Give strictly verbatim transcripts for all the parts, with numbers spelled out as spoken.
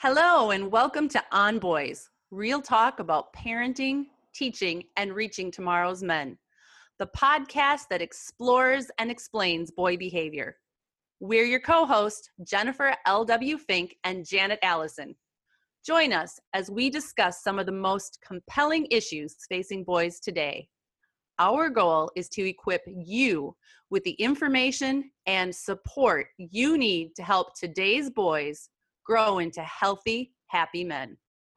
Hello and welcome to On Boys, real talk about parenting, teaching, and reaching tomorrow's men. The podcast that explores and explains boy behavior. We're your co-hosts, Jennifer L W. Fink and Janet Allison. Join us as we discuss some of the most compelling issues facing boys today. Our goal is to equip you with the information and support you need to help today's boys grow into healthy, happy men.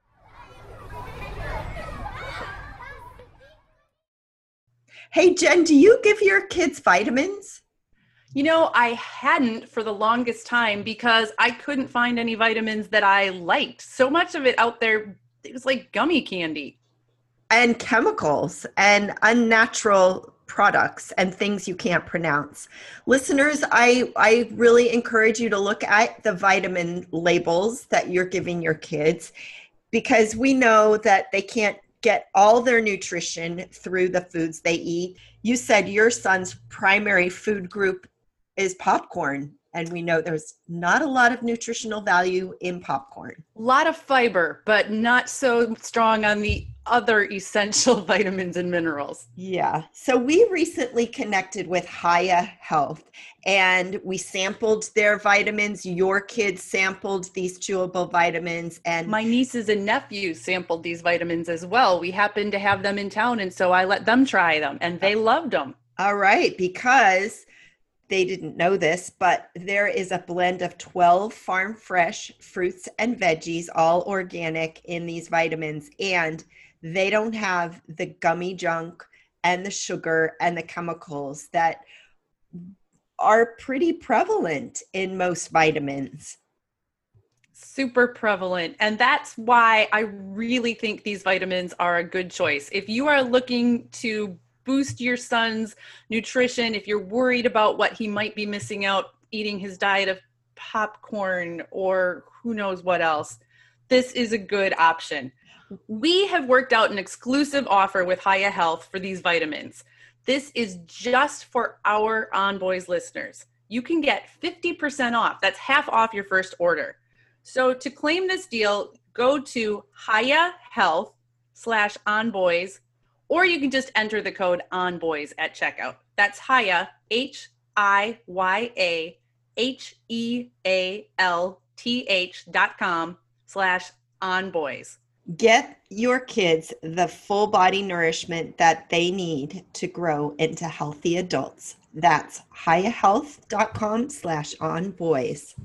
Hey, Jen, do you give your kids vitamins? You know, I hadn't for the longest time because I couldn't find any vitamins that I liked. So much of it out there, it was like gummy candy. And chemicals and unnatural products and things you can't pronounce. Listeners, I, I really encourage you to look at the vitamin labels that you're giving your kids, because we know that they can't get all their nutrition through the foods they eat. You said your son's primary food group is popcorn, and we know there's not a lot of nutritional value in popcorn. A lot of fiber, but not so strong on the other essential vitamins and minerals. Yeah. So we recently connected with Hiya Health and we sampled their vitamins. Your kids sampled these chewable vitamins, and my nieces and nephews sampled these vitamins as well. We happened to have them in town, and so I let them try them, and they loved them. All right, because they didn't know this, but there is a blend of twelve farm fresh fruits and veggies, all organic, in these vitamins, and they don't have the gummy junk and the sugar and the chemicals that are pretty prevalent in most vitamins. Super prevalent. And that's why I really think these vitamins are a good choice. If you are looking to boost your son's nutrition, if you're worried about what he might be missing out eating his diet of popcorn or who knows what else, this is a good option. We have worked out an exclusive offer with Hiya Health for these vitamins. This is just for our On Boys listeners. You can get fifty percent off. That's half off your first order. So to claim this deal, go to Hiya Health slash On Boys, or you can just enter the code ONBOYS at checkout. That's Hiya, H I Y A H E A L T H dot com slash ONBOYS. Get your kids the full body nourishment that they need to grow into healthy adults. That's hiya health dot com slash onboys.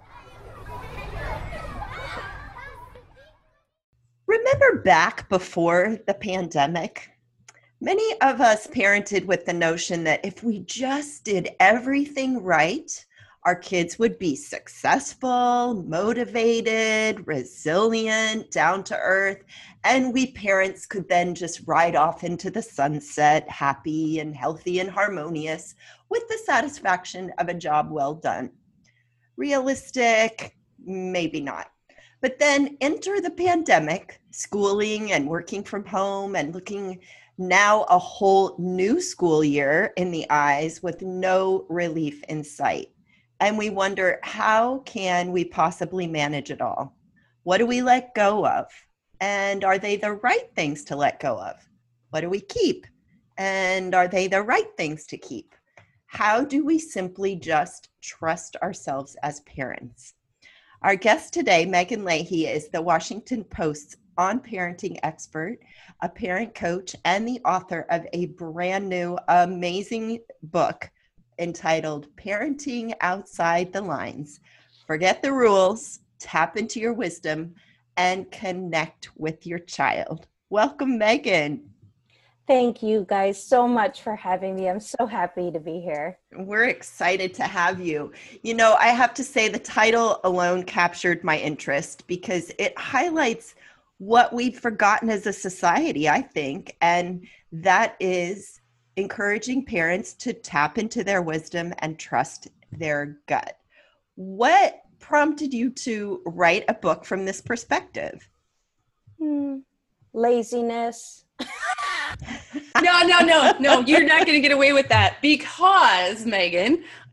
Remember back before the pandemic? Many of us parented with the notion that if we just did everything right, our kids would be successful, motivated, resilient, down to earth, and we parents could then just ride off into the sunset, happy and healthy and harmonious, with the satisfaction of a job well done. Realistic? Maybe not. But then enter the pandemic, schooling and working from home and looking now a whole new school year in the eyes with no relief in sight. And we wonder, how can we possibly manage it all? What do we let go of? And are they the right things to let go of? What do we keep? And are they the right things to keep? How do we simply just trust ourselves as parents? Our guest today, Megan Leahy, is the Washington Post's on parenting expert, a parent coach, and the author of a brand new, amazing book entitled Parenting Outside the Lines. Forget the rules, tap into your wisdom, and connect with your child. Welcome, Megan. Thank you guys so much for having me. I'm so happy to be here. We're excited to have you. You know, I have to say the title alone captured my interest because it highlights what we've forgotten as a society, I think, and that is encouraging parents to tap into their wisdom and trust their gut. What prompted you to write a book from this perspective? Hmm. Laziness. No, no, no, no, you're not going to get away with that because, Megan,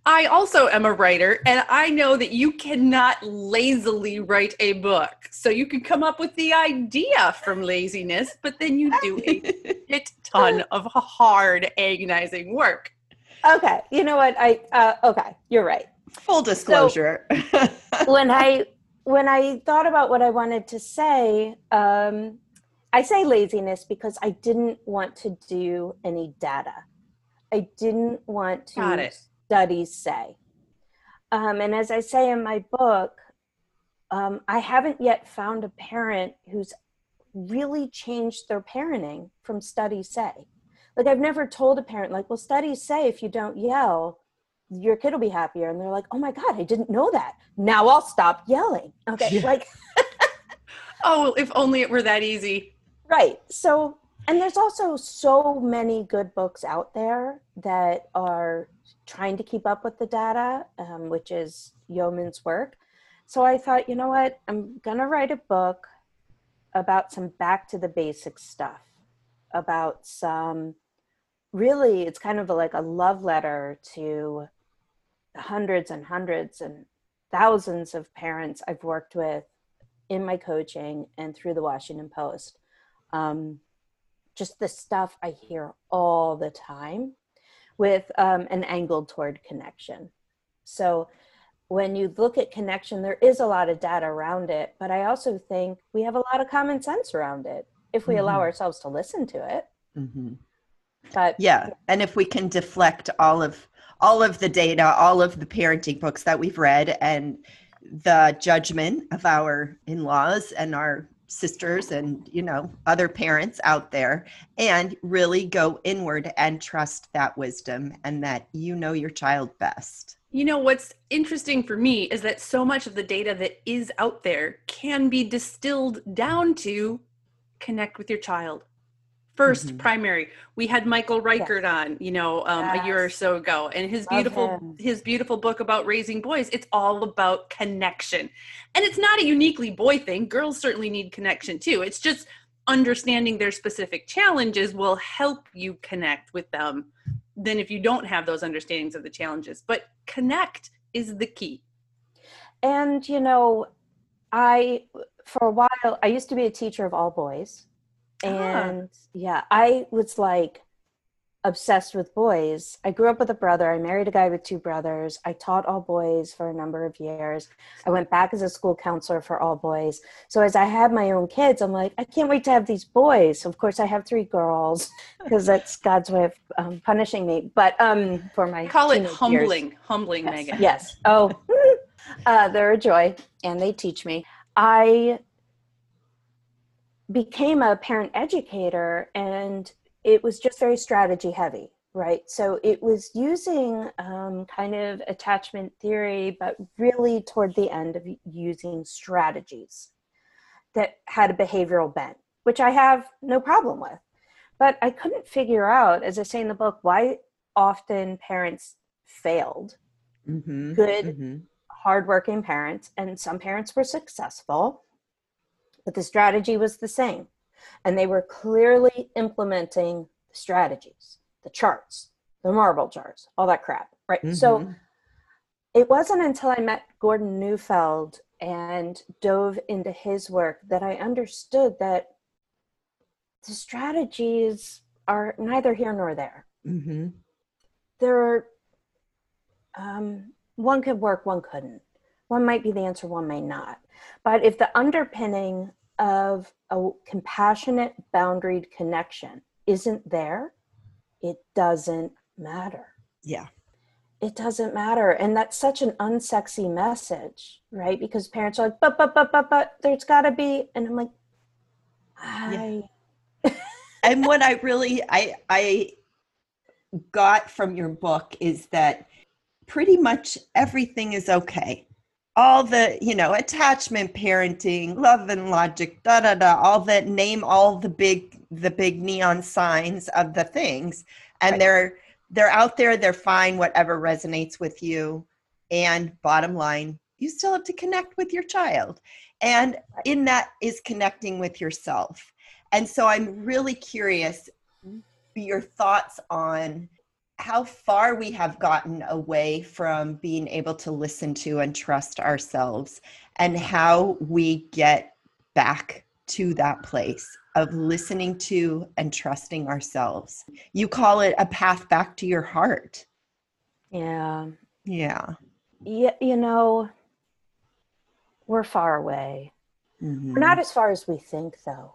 I also am a writer, and I know that you cannot lazily write a book. So you can come up with the idea from laziness, but then you do a shit ton of hard, agonizing work. Okay, you know what? I uh, okay, you're right. Full disclosure. So, when I when I thought about what I wanted to say, um, I say laziness because I didn't want to do any data. I didn't want to Got it. studies say. Um, and as I say in my book, um, I haven't yet found a parent who's really changed their parenting from studies say. Like, I've never told a parent, like, well, studies say if you don't yell, your kid will be happier. And they're like, oh my God, I didn't know that. Now I'll stop yelling. Okay. Yeah. Like, Oh, if only it were that easy. right. So, and there's also so many good books out there that are trying to keep up with the data, um, which is yeoman's work. So I thought, you know what, I'm going to write a book about some back to the basics stuff, about some, really, it's kind of like a love letter to hundreds and hundreds and thousands of parents I've worked with in my coaching and through the Washington Post. Um, just the stuff I hear all the time with um, an angle toward connection. So when you look at connection, there is a lot of data around it, but I also think we have a lot of common sense around it if we mm-hmm. allow ourselves to listen to it. Mm-hmm. But yeah, and if we can deflect all of all of the data, all of the parenting books that we've read, and the judgment of our in-laws and our sisters and, you know, other parents out there, and really go inward and trust that wisdom and that you know your child best. You know, what's interesting for me is that so much of the data that is out there can be distilled down to connect with your child. First, mm-hmm. primary. We had Michael Reichert yes. on, you know, um, yes. a year or so ago, and his Love beautiful him. his beautiful book about raising boys. It's all about connection, and it's not a uniquely boy thing. Girls certainly need connection too. It's just understanding their specific challenges will help you connect with them than if you don't have those understandings of the challenges. But connect is the key. And you know, I for a while I used to be a teacher of all boys. And ah. yeah, I was like obsessed with boys. I grew up with a brother. I married a guy with two brothers. I taught all boys for a number of years. I went back as a school counselor for all boys. So as I had my own kids, I'm like, I can't wait to have these boys. So of course I have three girls because that's God's way of um, punishing me. But um, for my I call it humbling, years. humbling, yes. Megan. Yes. Oh, uh, they're a joy and they teach me. I became a parent educator, and it was just very strategy heavy, right? So it was using um, kind of attachment theory, but really toward the end of using strategies that had a behavioral bent, which I have no problem with. But I couldn't figure out, as I say in the book, why often parents failed. Mm-hmm. Good, mm-hmm. hardworking parents, and some parents were successful, but the strategy was the same. And they were clearly implementing the strategies, the charts, the marble charts, all that crap, right? Mm-hmm. So it wasn't until I met Gordon Neufeld and dove into his work that I understood that the strategies are neither here nor there. Mm-hmm. There, um, one could work, one couldn't. One might be the answer, one may not. But if the underpinning of a compassionate, boundaried connection isn't there, it doesn't matter. Yeah. It doesn't matter. And that's such an unsexy message, right? Because parents are like, but, but, but, but, but, there's gotta be. And I'm like, I. Yeah. And what I really, I, I got from your book is that pretty much everything is okay. All the, you know, attachment, parenting, love and logic, da, da, da, all that, name all the big, the big neon signs of the things. And right. they're, they're out there, they're fine, whatever resonates with you. And bottom line, you still have to connect with your child. And in that is connecting with yourself. And so I'm really curious your thoughts on how far we have gotten away from being able to listen to and trust ourselves, and how we get back to that place of listening to and trusting ourselves. You call it a path back to your heart. Yeah. Yeah. Yeah, you know, we're far away. Mm-hmm. We're not as far as we think, though.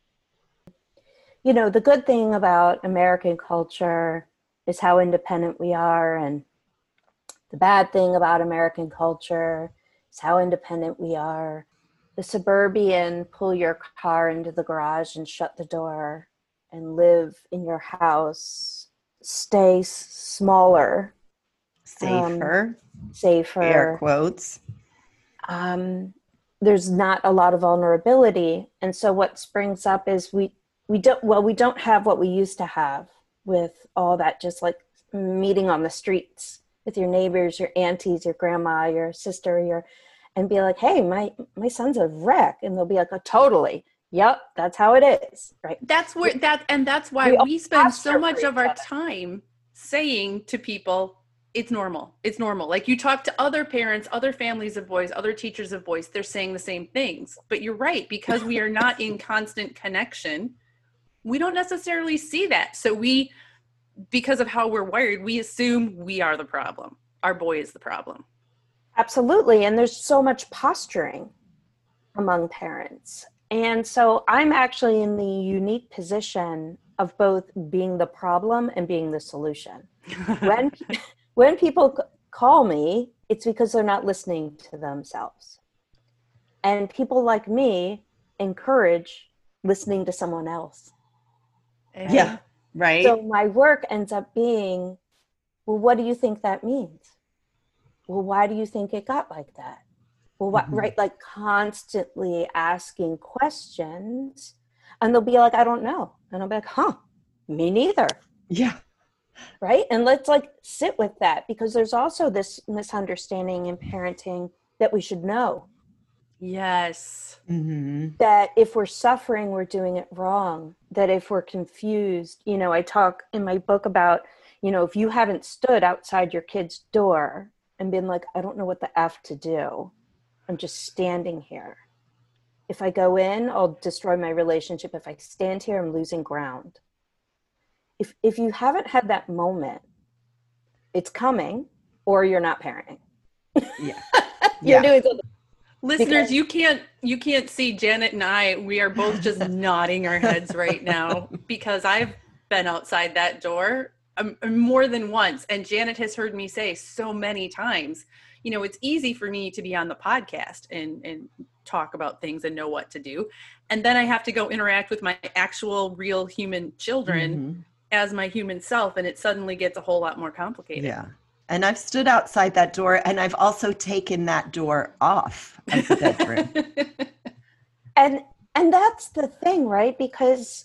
You know, the good thing about American culture is how independent we are, and the bad thing about American culture is how independent we are. The suburban pull your car into the garage and shut the door and live in your house, stay s- smaller, Safer. um, safer. Air quotes. Um, there's not a lot of vulnerability. And so what springs up is we, we don't, well, we don't have what we used to have with all that, just like meeting on the streets with your neighbors, your aunties, your grandma, your sister, your, and be like, hey, my, my son's a wreck. And they'll be like, oh, totally. Yep. That's how it is. Right. That's where that, and that's why We all we spend posture so for much of each our other. time saying to people, it's normal. It's normal. Like you talk to other parents, other families of boys, other teachers of boys, they're saying the same things. But you're right, because we are not in constant connection, we don't necessarily see that. So we, because of how we're wired, we assume we are the problem. Our boy is the problem. Absolutely. And there's so much posturing among parents. And so I'm actually in the unique position of both being the problem and being the solution. When when people c- call me, it's because they're not listening to themselves. And people like me encourage listening to someone else. Right? Yeah. Right. So my work ends up being, well, what do you think that means? Well, why do you think it got like that? Well, what, Mhm. right? Like constantly asking questions, and they'll be like, I don't know. And I'll be like, huh, me neither. Yeah. Right. And let's like sit with that, because there's also this misunderstanding in parenting that we should know Yes. Mm-hmm. that if we're suffering, we're doing it wrong. That if we're confused, you know, I talk in my book about, you know, if you haven't stood outside your kid's door and been like, I don't know what the F to do, I'm just standing here. If I go in, I'll destroy my relationship. If I stand here, I'm losing ground. If if you haven't had that moment, it's coming, or you're not parenting. Yeah. You're Yeah. doing something. Listeners, Because- you can't you can't see Janet and I, we are both just nodding our heads right now, because I've been outside that door um, more than once, and Janet has heard me say so many times, you know, it's easy for me to be on the podcast and and talk about things and know what to do, and then I have to go interact with my actual real human children Mhm. as my human self, and it suddenly gets a whole lot more complicated. Yeah. And I've stood outside that door, and I've also taken that door off of the bedroom. and and that's the thing, right? Because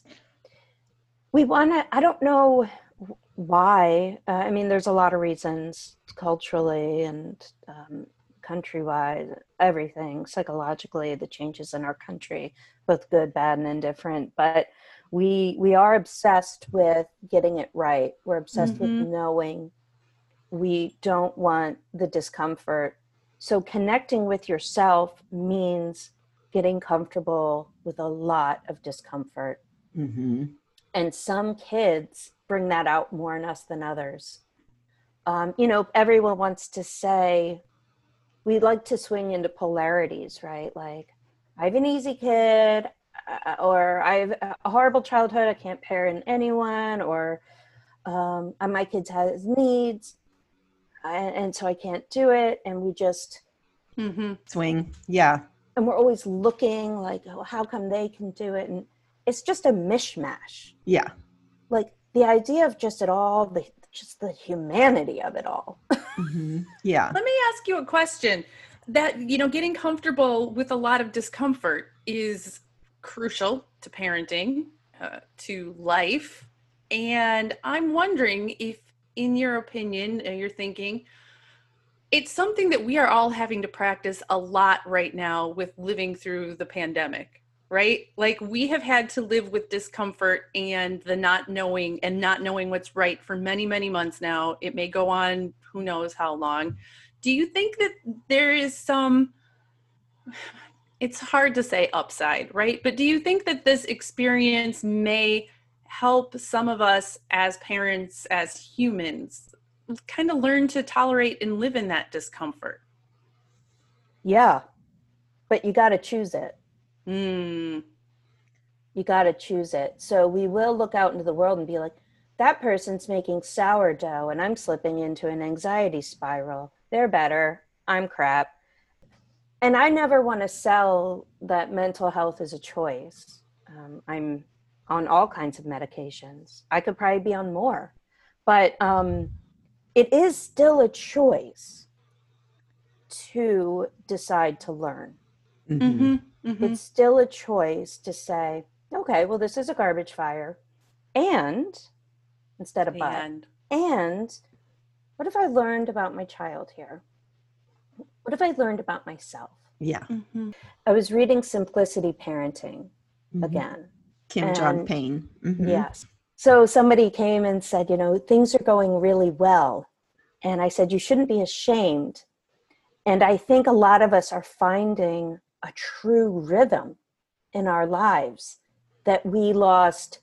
we want to, I don't know why. Uh, I mean, there's a lot of reasons culturally and um, countrywide, everything, psychologically, the changes in our country, both good, bad, and indifferent. But we we are obsessed with getting it right. We're obsessed Mhm. with knowing. We don't want the discomfort. So connecting with yourself means getting comfortable with a lot of discomfort. Mm-hmm. And some kids bring that out more in us than others. Um, you know, everyone wants to say, we like to swing into polarities, right? Like, I have an easy kid, uh, or I have a horrible childhood, I can't parent anyone, or um, my kid has needs, and, and so I can't do it. And we just, Mhm. Swing. Yeah. and we're always looking like, oh, how come they can do it? And it's just a mishmash. Yeah. Like the idea of just it all, the just the humanity of it all. Mm-hmm. Yeah. Let me ask you a question. That, you know, getting comfortable with a lot of discomfort is crucial to parenting, uh, to life. And I'm wondering if, in your opinion, uh, you're thinking, it's something that we are all having to practice a lot right now with living through the pandemic. right? Like we have had to live with discomfort and the not knowing and not knowing what's right for many, many months now. It may go on who knows how long. Do you think that there is some, it's hard to say upside, right? But do you think that this experience may help some of us as parents, as humans, kind of learn to tolerate and live in that discomfort? Yeah, but you got to choose it. Mm. You got to choose it. So we will look out into the world and be like, that person's making sourdough and I'm slipping into an anxiety spiral. They're better. I'm crap. And I never want to sell that mental health is a choice. Um, I'm on all kinds of medications. I could probably be on more, but um, it is still a choice to decide to learn. Mm-hmm. Mm-hmm. It's still a choice to say, okay, well, this is a garbage fire. And instead of but, And. and what have I learned about my child here? What have I learned about myself? Yeah. Mm-hmm. I was reading Simplicity Parenting Mhm. again. Kim John And- Payne. Mhm. Yes. So somebody came and said, you know, things are going really well. And I said, you shouldn't be ashamed. And I think a lot of us are finding a true rhythm in our lives that we lost,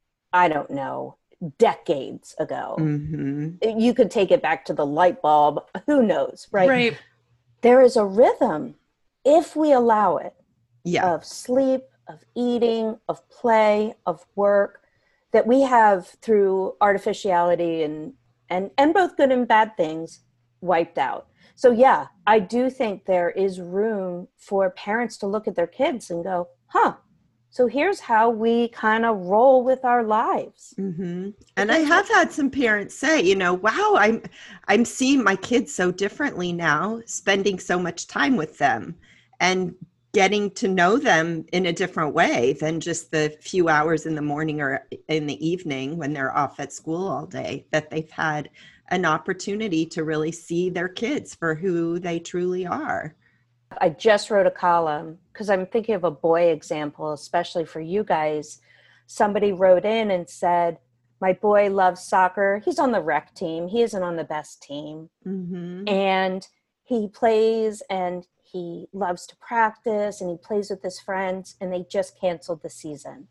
I don't know, decades ago. Mhm. You could take it back to the light bulb. Who knows, right? Right. There is a rhythm, if we allow it, Yeah. of sleep, of eating, of play, of work, that we have through artificiality and, and, and both good and bad things wiped out. So yeah, I do think there is room for parents to look at their kids and go, huh, so here's how we kind of roll with our lives. Mm-hmm. And I have had some parents say, you know, wow, I'm I'm seeing my kids so differently now, spending so much time with them and getting to know them in a different way than just the few hours in the morning or in the evening when they're off at school all day, that they've had an opportunity to really see their kids for who they truly are. I just wrote a column because I'm thinking of a boy example, especially for you guys. Somebody wrote in and said, my boy loves soccer. He's on the rec team. He isn't on the best team. Mm-hmm. And he plays and he loves to practice and he plays with his friends, and they just canceled the season.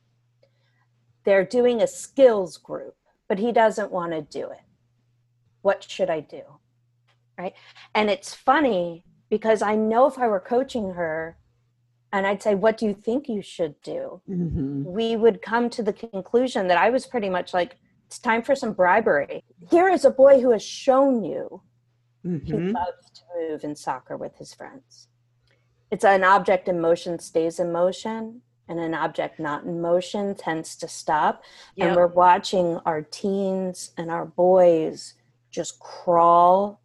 They're doing a skills group, but he doesn't want to do it. What should I do? Right? And it's funny because I know if I were coaching her and I'd say, what do you think you should do? Mm-hmm. We would come to the conclusion that I was pretty much like, it's time for some bribery. Here is a boy who has shown you he Mm-hmm. loves to move in soccer with his friends. It's an object in motion stays in motion, and an object not in motion tends to stop. Yep. And we're watching our teens and our boys just crawl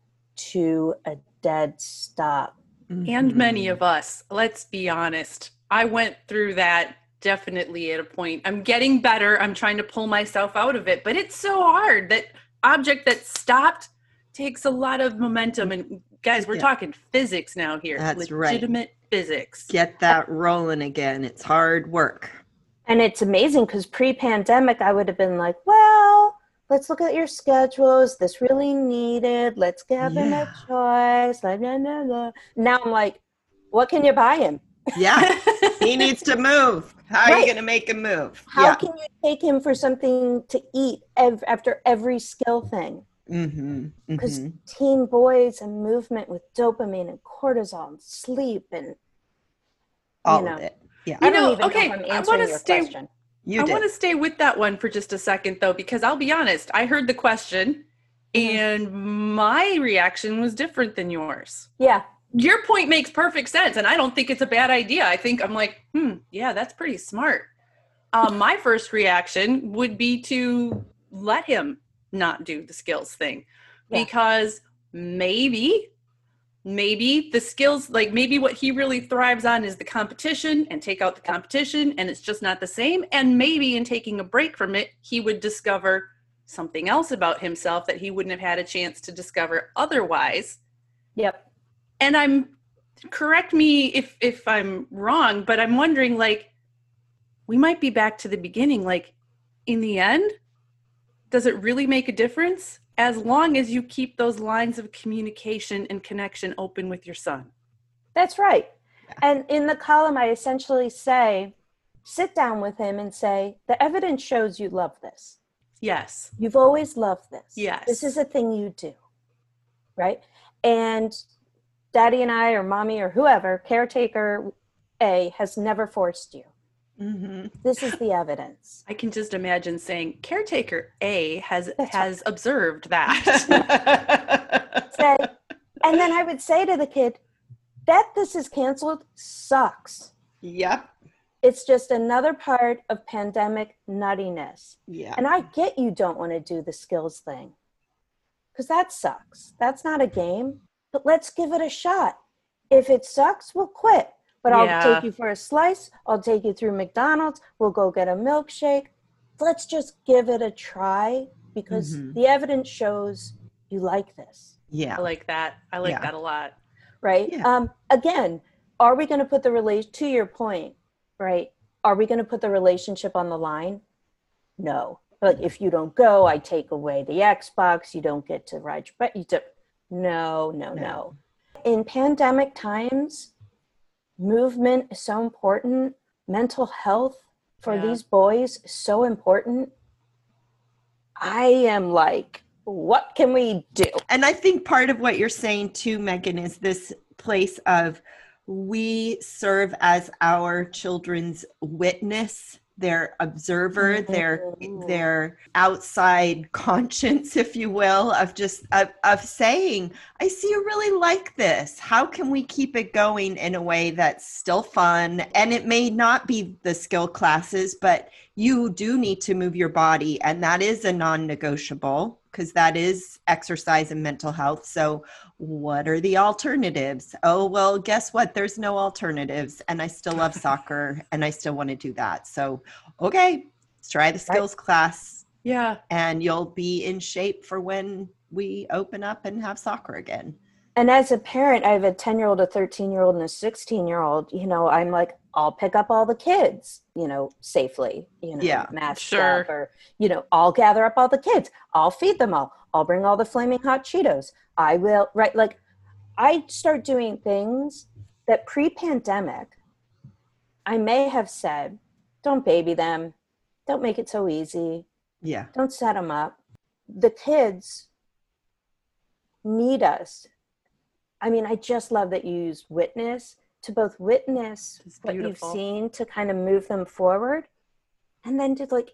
to a dead stop. And many of us, let's be honest, I went through that definitely at a point. I'm getting better. I'm trying to pull myself out of it, but it's so hard. That object that stopped takes a lot of momentum. And guys, we're Yeah. talking physics now here. That's right. Legitimate physics. Get that rolling again. It's hard work. And it's amazing because pre-pandemic, I would have been like, well, let's look at your schedule. Is this really needed? Let's give him Yeah. a choice. Blah, blah, blah, blah. Now I'm like, what can you buy him? Yeah. He needs to move. How are Right. you going to make him move? How yeah. can you take him for something to eat ev- after every skill thing? Mm-hmm. Because Mm-hmm. teen boys and movement with dopamine and cortisol and sleep and All know. of it. Yeah. I You don't know, even okay, know if I'm I answering wanna your stay- question. You I did. want to stay with that one for just a second, though, because I'll be honest, I heard the question Mhm. and my reaction was different than yours. Yeah. Your point makes perfect sense, and I don't think it's a bad idea. I think I'm like, hmm, yeah, that's pretty smart. Um, my first reaction would be to let him not do the skills thing, Yeah. because maybe, maybe the skills, like maybe what he really thrives on is the competition, and take out the competition, and it's just not the same. And maybe in taking a break from it, he would discover something else about himself that he wouldn't have had a chance to discover otherwise. Yep. And I'm, correct me if if I'm wrong, but I'm wondering, like, we might be back to the beginning. Like, in the end, does it really make a difference? As long as you keep those lines of communication and connection open with your son. That's right. And in the column, I essentially say, sit down with him and say, the evidence shows you love this. Yes. You've always loved this. Yes. This is a thing you do, right? And daddy and I, or mommy or whoever, caretaker A, has never forced you. Mm-hmm. This is the evidence. I can just imagine saying, caretaker A has That's has right. observed that. Say, and then I would say to the kid, that this is canceled sucks. Yep. It's just another part of pandemic nuttiness. Yeah. And I get you don't want to do the skills thing, because that sucks. That's not a game, but let's give it a shot. If it sucks, we'll quit. But Yeah. I'll take you for a slice. I'll take you through McDonald's. We'll go get a milkshake. Let's just give it a try, because Mm-hmm. the evidence shows you like this. Yeah. I like that. I like Yeah. that a lot. Right? Yeah. Um, again, are we going to put the relation, to your point, right? Are we going to put the relationship on the line? No. But if you don't go, I take away the Xbox. You don't get to ride your bike. You do, no, no, no, no. In pandemic times, movement is so important. Mental health for Yeah. these boys is so important. I am like, what can we do? And I think part of what you're saying too, Megan, is this place of we serve as our children's witness, their observer, Mm-hmm. their their outside conscience, if you will, of just of, of saying, I see you really like this. How can we keep it going in a way that's still fun? And it may not be the skill classes, but you do need to move your body, and that is a non-negotiable, because that is exercise and mental health. So what are the alternatives? Oh, well, guess what? There's no alternatives. And I still love soccer and I still want to do that. So, okay, let's try the skills right. class. Yeah. And you'll be in shape for when we open up and have soccer again. And as a parent, I have a ten-year-old, a thirteen-year-old, and a sixteen-year-old. You know, I'm like, I'll pick up all the kids, you know, safely, you know, yeah, mask sure. up, or, you know, I'll gather up all the kids. I'll feed them all. I'll bring all the flaming hot Cheetos. I will, right? Like, I start doing things that pre-pandemic, I may have said, don't baby them. Don't make it so easy. Yeah. Don't set them up. The kids need us. I mean, I just love that you use witness to both witness what you've seen to kind of move them forward, and then to like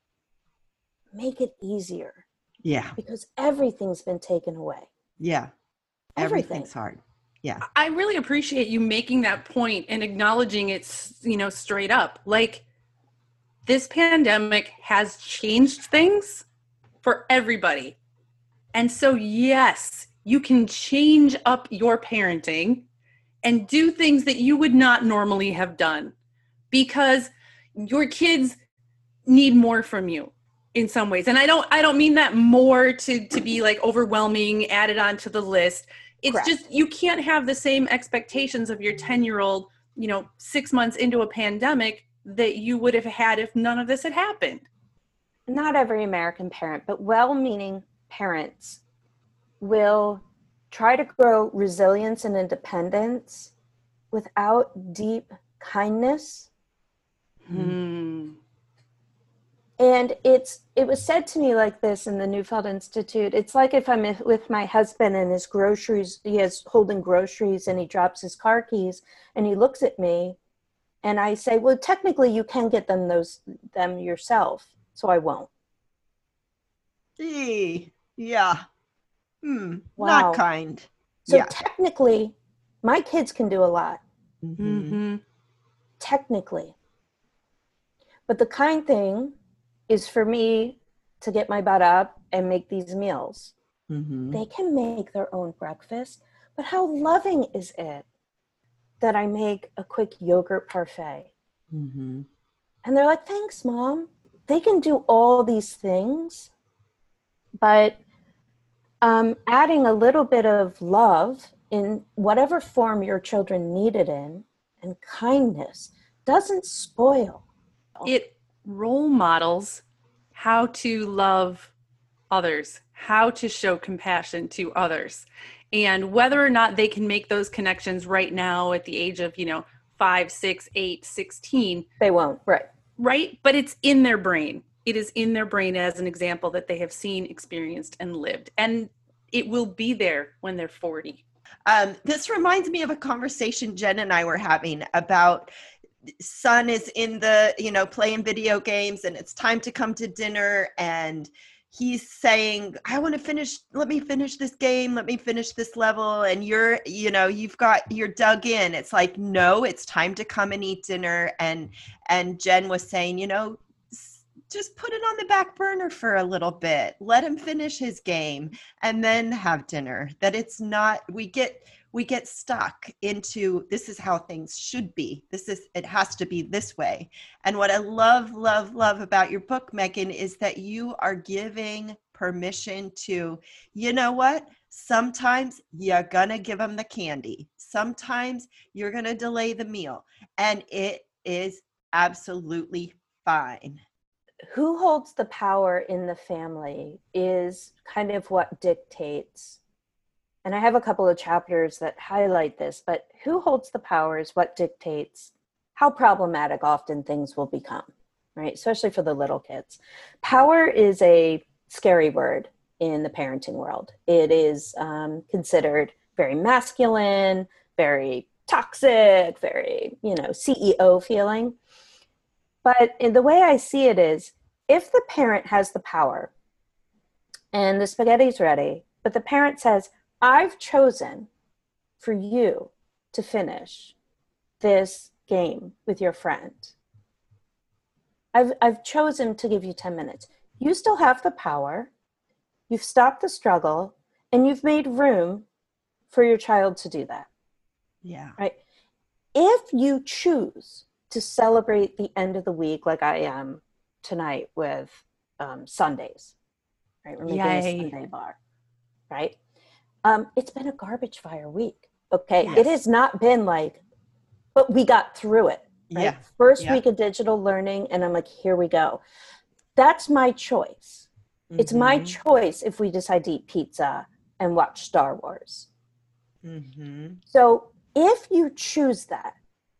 make it easier. Yeah. Because everything's been taken away. Yeah. Everything. Everything's hard. Yeah. I really appreciate you making that point and acknowledging it, you know, straight up. Like, this pandemic has changed things for everybody. And so, yes, you can change up your parenting and do things that you would not normally have done, because your kids need more from you in some ways. And I don't I don't mean that more to, to be like overwhelming, added onto the list. It's Correct. Just, you can't have the same expectations of your ten-year-old, you know, six months into a pandemic that you would have had if none of this had happened. Not every American parent, but well-meaning parents will try to grow resilience and independence without deep kindness. Hmm. And it's it was said to me like this in the Neufeld Institute. It's like if I'm with my husband and his groceries, he is holding groceries and he drops his car keys and he looks at me and I say, well, technically you can get them those them yourself, so I won't. Gee, yeah. Hmm. Wow. Not kind. So yeah. technically, my kids can do a lot. Mm-hmm. Technically. But the kind thing is for me to get my butt up and make these meals. Mm-hmm. They can make their own breakfast, but how loving is it that I make a quick yogurt parfait? Mm-hmm. And they're like, thanks, Mom. They can do all these things, but um, adding a little bit of love in whatever form your children need it in, and kindness doesn't spoil. It role models how to love others, how to show compassion to others. And whether or not they can make those connections right now at the age of, you know, five, six, eight, sixteen. They won't, right. Right? But it's in their brain. It is in their brain as an example that they have seen, experienced, and lived. And it will be there when they're forty. Um, this reminds me of a conversation Jen and I were having about son is in the, you know, playing video games and it's time to come to dinner, and he's saying, I want to finish, let me finish this game, let me finish this level. And you're, you know, you've got, you're dug in. It's like, no, it's time to come and eat dinner. And, and Jen was saying, you know, just put it on the back burner for a little bit, let him finish his game and then have dinner. That it's not, we get, we get stuck into, this is how things should be. This is, it has to be this way. And what I love, love, love about your book, Megan, is that you are giving permission to, you know what? Sometimes you're going to give them the candy. Sometimes you're going to delay the meal, and it is absolutely fine. Who holds the power in the family is kind of what dictates. And I have a couple of chapters that highlight this, but who holds the power is what dictates how problematic often things will become, right? Especially for the little kids. Power is a scary word in the parenting world. It is um, considered very masculine, very toxic, very, you know, C E O feeling. But in the way I see it is, if the parent has the power and the spaghetti's ready, but the parent says, I've chosen for you to finish this game with your friend. I've, I've chosen to give you ten minutes. You still have the power. You've stopped the struggle, and you've made room for your child to do that. Yeah. Right. If you choose to celebrate the end of the week, like I am tonight with um, Sundays, right? We're making Yay. a Sunday bar, right? Um, it's been a garbage fire week. Okay. Yes. It has not been like, but we got through it. Right? Yeah. First Yeah. week of digital learning. And I'm like, here we go. That's my choice. Mm-hmm. It's my choice if we decide to eat pizza and watch Star Wars. Mm-hmm. So if you choose that,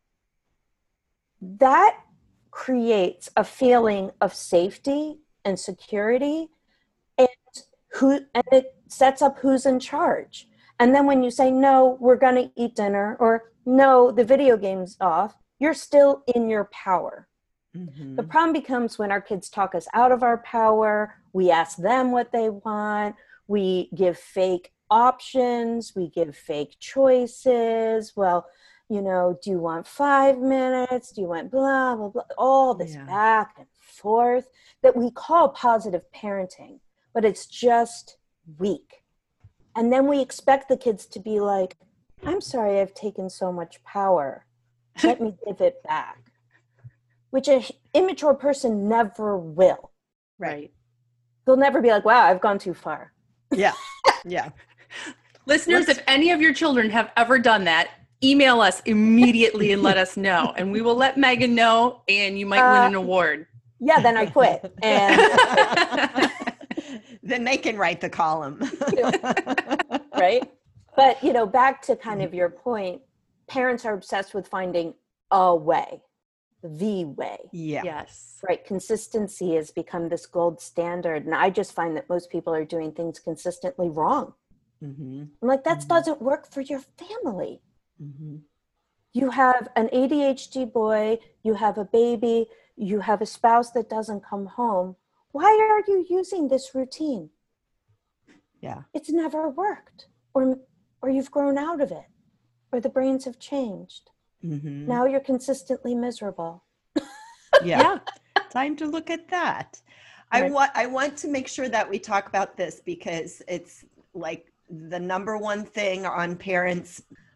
that creates a feeling of safety and security, and who and it sets up who's in charge. And then when you say, no, we're going to eat dinner, or no, the video game's off, you're still in your power. Mm-hmm. The problem becomes when our kids talk us out of our power, we ask them what they want, we give fake options, we give fake choices. Well, you know, do you want five minutes? Do you want blah, blah, blah, all this yeah. back and forth that we call positive parenting, but it's just weak. And then we expect the kids to be like, I'm sorry, I've taken so much power. Let me give it back, which an immature person never will. Right. They'll never be like, wow, I've gone too far. Yeah. Yeah. Listeners, Let's- if any of your children have ever done that, email us immediately and let us know. And we will let Megan know, and you might uh, win an award. Yeah, then I quit. And then they can write the column. Right? But, you know, back to kind of your point, parents are obsessed with finding a way, the way. Yeah. Yes. Right. Consistency has become this gold standard. And I just find that most people are doing things consistently wrong. Mm-hmm. I'm like, that mm-hmm. doesn't work for your family. Mm-hmm. You have an A D H D boy, you have a baby, you have a spouse that doesn't come home. Why are you using this routine? Yeah. It's never worked, or or you've grown out of it, or the brains have changed. Mm-hmm. Now you're consistently miserable. Yeah. Yeah. Time to look at that. Right. I want I want to make sure that we talk about this because it's like the number one thing on parents'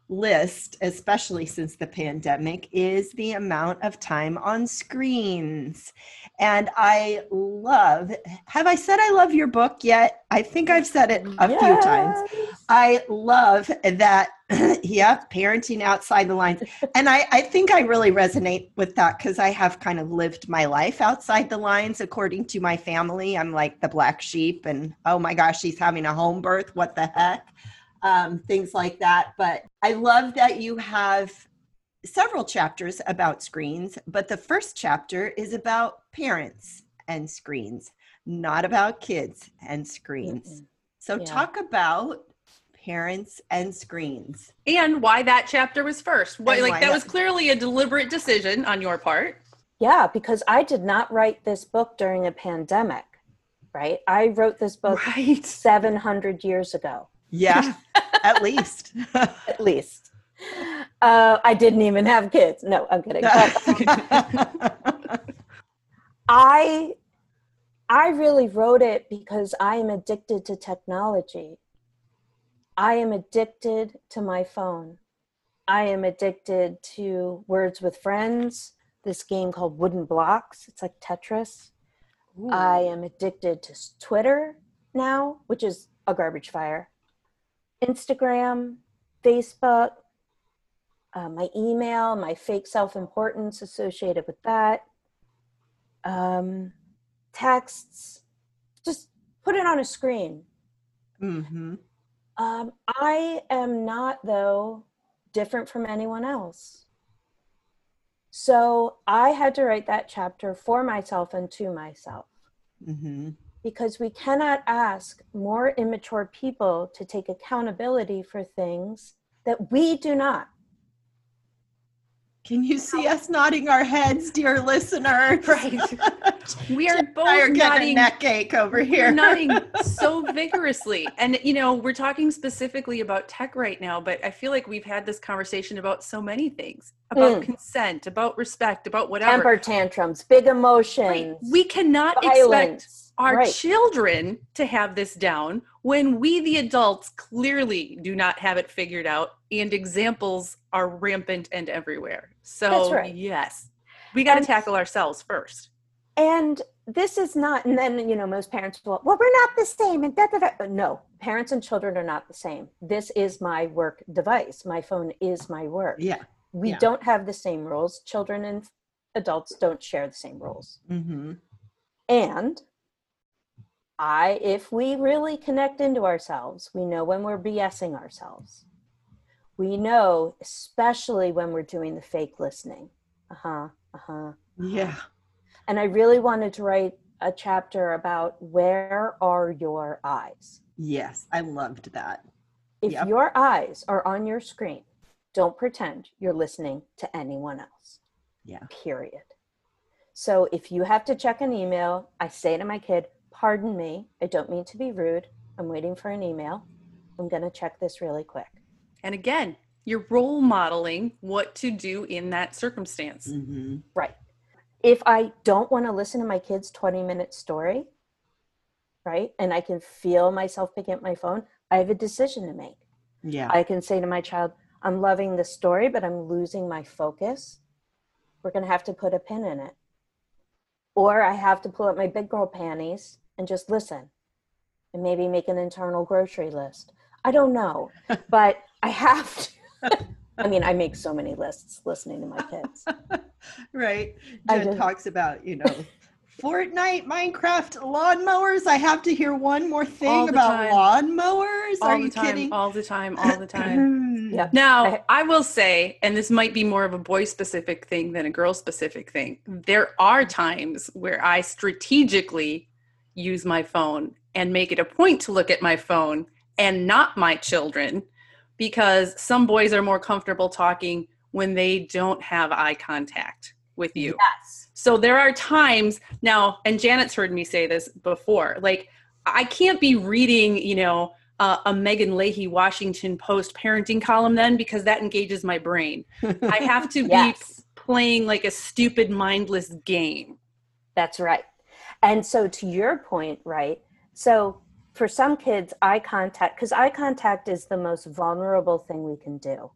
list, especially since the pandemic, is the amount of time on screens. And I love, have I said I love your book yet? I think I've said it a Yes. few times. I love that, yeah, parenting outside the lines. And I, I think I really resonate with that because I have kind of lived my life outside the lines. According to my family, I'm like the black sheep and, oh my gosh, she's having a home birth. What the heck? Um, things like that. But I love that you have several chapters about screens, but the first chapter is about parents and screens, not about kids and screens. Mm-hmm. So yeah. Talk about parents and screens. And why that chapter was first. What, like that, that was clearly a deliberate decision on your part. Yeah, because I did not write this book during a pandemic, right? I wrote this book right. seven hundred years ago. Yeah, at least. At least. Uh, I didn't even have kids. No, I'm kidding. But, I, I really wrote it because I am addicted to technology. I am addicted to my phone. I am addicted to Words with Friends, this game called Wooden Blocks. It's like Tetris. Ooh. I am addicted to Twitter now, which is a garbage fire. Instagram, Facebook, uh, my email, my fake self-importance associated with that, um, texts, just put it on a screen. Mm-hmm. Um, I am not, though, different from anyone else. So I had to write that chapter for myself and to myself. Mm-hmm. Because we cannot ask more immature people to take accountability for things that we do not. Can you see us nodding our heads, dear listener? Right. We are both are nodding. A neck ache over here. We're nodding so vigorously. And, you know, we're talking specifically about tech right now, but I feel like we've had this conversation about so many things, about mm. consent, about respect, about whatever. Temper tantrums, big emotions. Right. We cannot violence. expect our right. children to have this down when we, the adults, clearly do not have it figured out and examples are rampant and everywhere. So That's right. yes, we got to tackle ourselves first. And this is not, and then, you know, most parents will, well, we're not the same. And da, da, da. No, parents and children are not the same. This is my work device. My phone is my work. Yeah. We yeah. don't have the same rules. Children and adults don't share the same rules. Mm-hmm. And I, if we really connect into ourselves, we know when we're BSing ourselves. We know, especially when we're doing the fake listening. Uh-huh, uh-huh. Yeah. And I really wanted to write a chapter about where are your eyes? Yes, I loved that. If yep. your eyes are on your screen, don't pretend you're listening to anyone else. Yeah. Period. So if you have to check an email, I say to my kid, pardon me, I don't mean to be rude. I'm waiting for an email. I'm going to check this really quick. And again, you're role modeling what to do in that circumstance. Mm-hmm. Right. If I don't want to listen to my kid's twenty minute story, right, and I can feel myself picking up my phone, I have a decision to make. Yeah. I can say to my child, I'm loving the story, but I'm losing my focus. We're going to have to put a pin in it. Or I have to pull up my big girl panties and just listen and maybe make an internal grocery list. I don't know, but I have to. I mean, I make so many lists listening to my kids. Right. Jen just, talks about, you know, Fortnite, Minecraft, lawnmowers. I have to hear one more thing about lawnmowers. All Are the you time, kidding? All the time, all the time. Yeah. Now, I, I will say, and this might be more of a boy-specific thing than a girl-specific thing, there are times where I strategically use my phone and make it a point to look at my phone and not my children, because some boys are more comfortable talking when they don't have eye contact with you. Yes. So there are times now, and Janet's heard me say this before, like I can't be reading, you know, uh, a Megan Leahy Washington Post parenting column then, because that engages my brain. I have to Yes. be playing like a stupid, mindless game. That's right. And so to your point, right? So for some kids, eye contact, because eye contact is the most vulnerable thing we can do.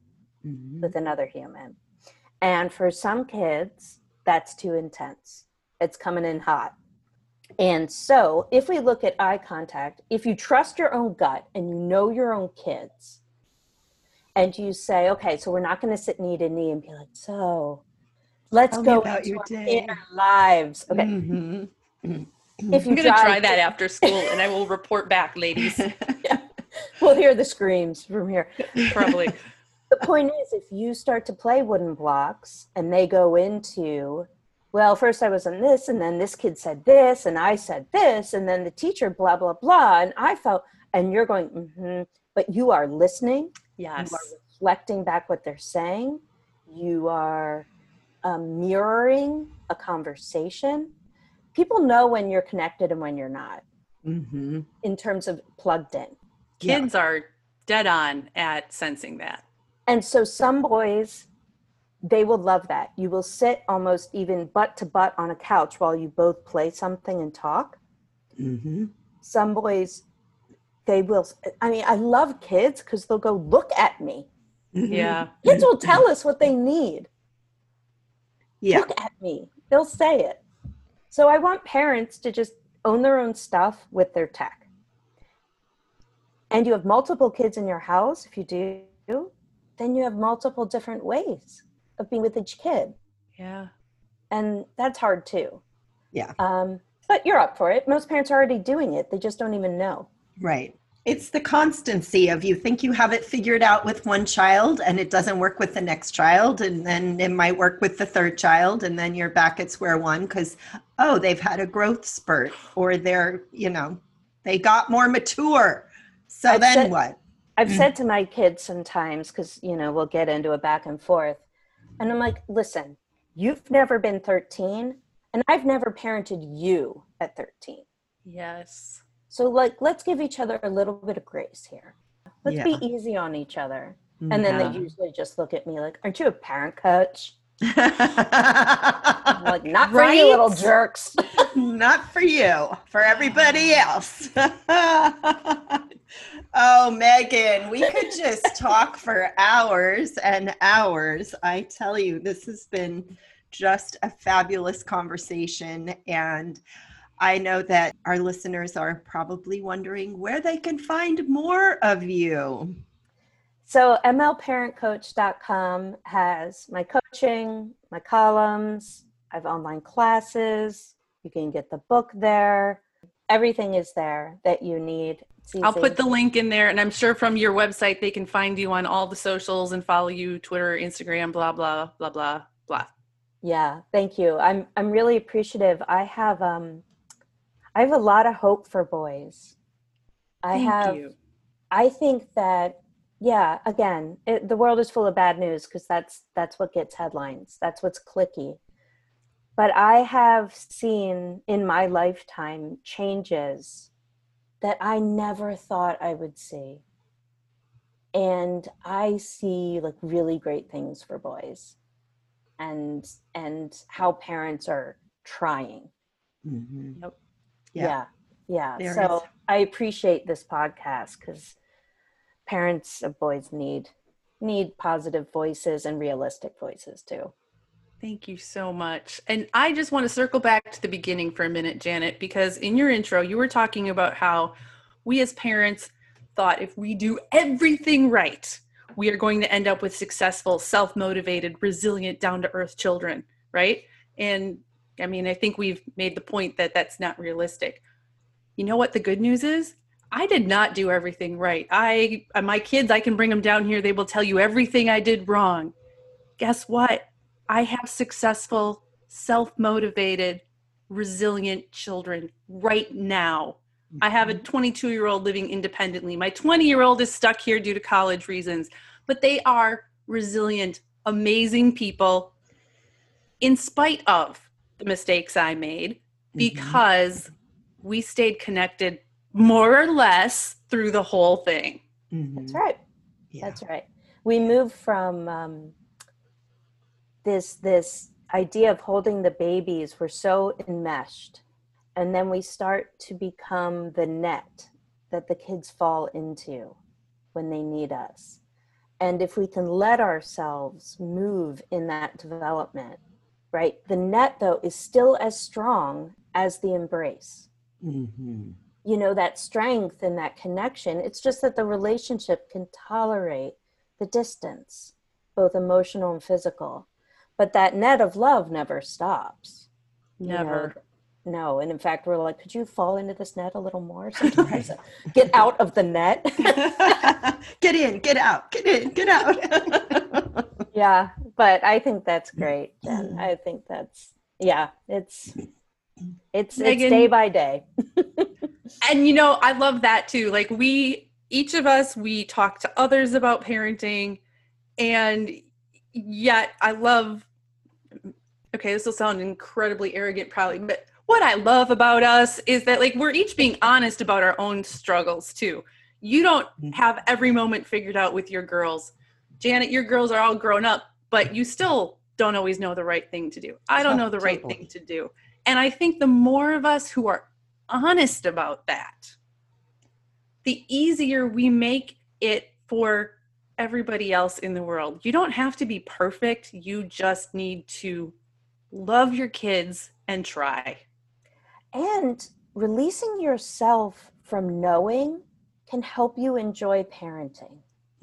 Mhm. with another human. And for some kids, that's too intense. It's coming in hot. And so if we look at eye contact, if you trust your own gut and you know your own kids, and you say, okay, so we're not going to sit knee to knee and be like, so let's Tell me go about into your our day. inner lives. Okay. Mhm. If you I'm going to try drive- that after school and I will report back, ladies. Yeah. We'll hear the screams from here. Probably. The point is, if you start to play wooden blocks and they go into, well, first I was on this, and then this kid said this, and I said this, and then the teacher, blah, blah, blah, and I felt, and you're going, mm-hmm, but you are listening. Yes. You are reflecting back what they're saying. You are um, mirroring a conversation. People know when you're connected and when you're not, Mm-hmm. in terms of plugged in. Kids yeah. are dead on at sensing that. And so some boys, they will love that. You will sit almost even butt to butt on a couch while you both play something and talk. Mm-hmm. Some boys, they will, I mean, I love kids because they'll go, look at me. Yeah. Kids will tell us what they need. Yeah. Look at me. They'll say it. So I want parents to just own their own stuff with their tech. And you have multiple kids in your house. If you do, then you have multiple different ways of being with each kid. Yeah. And that's hard too. Yeah. Um, but you're up for it. Most parents are already doing it. They just don't even know. Right. It's the constancy of you think you have it figured out with one child and it doesn't work with the next child. And then it might work with the third child. And then you're back at square one because, oh, they've had a growth spurt or they're, you know, they got more mature. So I've then said, what? I've mm. said to my kids sometimes, because, you know, we'll get into a back and forth. And I'm like, listen, you've never been thirteen and I've never parented you at thirteen. Yes. So like, let's give each other a little bit of grace here. Let's Yeah. be easy on each other. Mm-hmm. And then they usually just look at me like, aren't you a parent coach? I'm like, not right? for you little jerks. Not for you, for everybody else. Oh, Megan, we could just talk for hours and hours. I tell you, this has been just a fabulous conversation. And I know that our listeners are probably wondering where they can find more of you. So M L parent coach dot com has my coaching, my columns, I have online classes. You can get the book there. Everything is there that you need. I'll put the link in there, and I'm sure from your website they can find you on all the socials and follow you, Twitter, Instagram, blah, blah, blah, blah, blah. Yeah, thank you. I'm I'm really appreciative. I have um I have a lot of hope for boys. I Thank have you. I think that yeah, again, it, the world is full of bad news because that's that's what gets headlines. That's what's clicky. But I have seen in my lifetime changes that I never thought I would see. And I see like really great things for boys and and how parents are trying. Mm-hmm. Yep. Yeah. Yeah. There so is. I appreciate this podcast because parents of boys need need positive voices and realistic voices too. Thank you so much. And I just want to circle back to the beginning for a minute, Janet, because in your intro, you were talking about how we as parents thought if we do everything right, we are going to end up with successful, self-motivated, resilient, down-to-earth children, right? And I mean, I think we've made the point that that's not realistic. You know what the good news is? I did not do everything right. I, my kids, I can bring them down here. They will tell you everything I did wrong. Guess what? I have successful, self-motivated, resilient children right now. I have a twenty-two-year-old living independently. My twenty-year-old is stuck here due to college reasons, but they are resilient, amazing people in spite of the mistakes I made because mm-hmm. we stayed connected more or less through the whole thing. Mm-hmm. That's right. Yeah. That's right. We moved from um, this this idea of holding the babies. We're so enmeshed. And then we start to become the net that the kids fall into when they need us. And if we can let ourselves move in that development, right? The net, though, is still as strong as the embrace. Mm-hmm. You know, that strength and that connection. It's just that the relationship can tolerate the distance, both emotional and physical. But that net of love never stops. Never. You know? No. And in fact, we're like, could you fall into this net a little more sometimes? Get out of the net. Get in, get out, get in, get out. Yeah. But I think that's great, Jen. I think that's, yeah, it's, it's, Megan, it's day by day. And, you know, I love that too. Like we, each of us, we talk to others about parenting, and yet I love, okay, this will sound incredibly arrogant probably, but what I love about us is that like we're each being honest about our own struggles too. You don't have every moment figured out with your girls. Janet, your girls are all grown up, but you still don't always know the right thing to do. I don't know the right thing to do. And I think the more of us who are honest about that, the easier we make it for everybody else in the world. You don't have to be perfect. You just need to love your kids and try. And releasing yourself from knowing can help you enjoy parenting.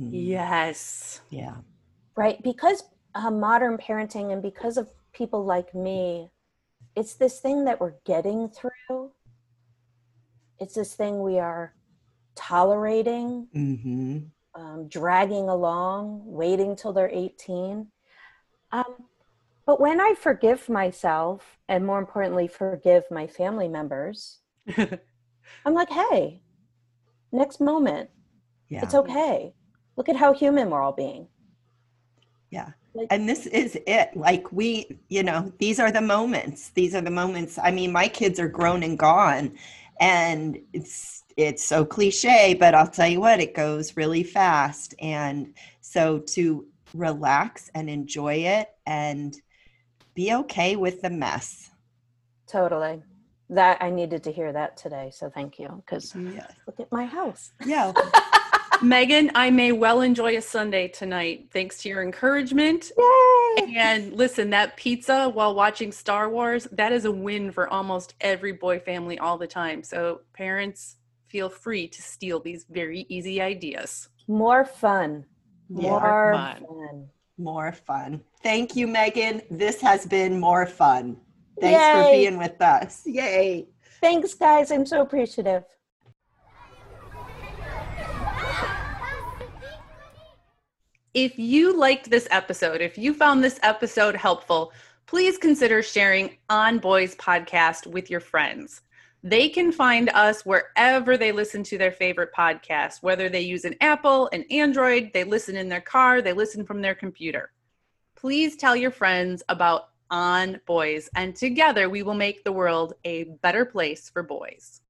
Yes. Yeah. Right? Because uh, modern parenting, and because of people like me, it's this thing that we're getting through. It's this thing we are tolerating, mm-hmm. um, dragging along, waiting till they're eighteen. Um, but when I forgive myself, and more importantly, forgive my family members, I'm like, hey, next moment, yeah. It's okay. Look at how human we're all being. Yeah. Like, and this is it. Like we, you know, these are the moments. These are the moments. I mean, my kids are grown and gone, and it's, it's so cliche, but I'll tell you what, it goes really fast. And so to relax and enjoy it and be okay with the mess. Totally. That I needed to hear that today. So thank you. Because yes. Look at my house. Yeah. Megan, I may well enjoy a Sunday tonight, thanks to your encouragement. Yay! And listen, that pizza while watching Star Wars, that is a win for almost every boy family all the time. So parents, feel free to steal these very easy ideas. More fun. More More fun. fun. More fun. Thank you, Megan. This has been more fun. Thanks Yay. for being with us. Yay. Thanks, guys. I'm so appreciative. If you liked this episode, if you found this episode helpful, please consider sharing On Boys podcast with your friends. They can find us wherever they listen to their favorite podcast, whether they use an Apple, an Android, they listen in their car, they listen from their computer. Please tell your friends about On Boys, and together we will make the world a better place for boys.